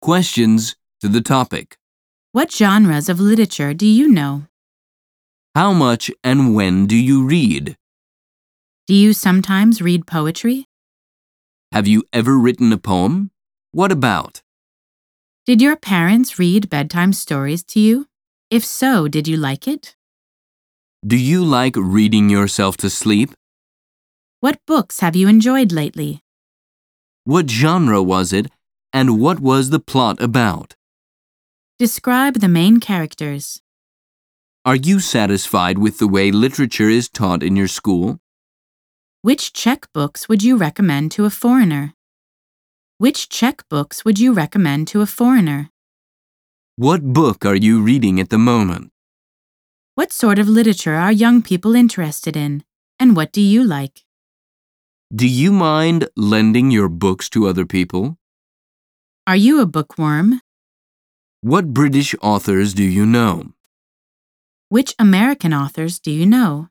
Questions to the topic. What genres of literature do you know? How much and when do you read? Do you sometimes read poetry? Have you ever written a poem? What about? Did your parents read bedtime stories to you? If so, did you like it? Do you like reading yourself to sleep? What books have you enjoyed lately? What genre was it, and what was the plot about? Describe the main characters. Are you satisfied with the way literature is taught in your school? Which Czech books would you recommend to a foreigner? Which Czech books would you recommend to a foreigner? What book are you reading at the moment? What sort of literature are young people interested in? And what do you like? Do you mind lending your books to other people? Are you a bookworm? What British authors do you know? Which American authors do you know?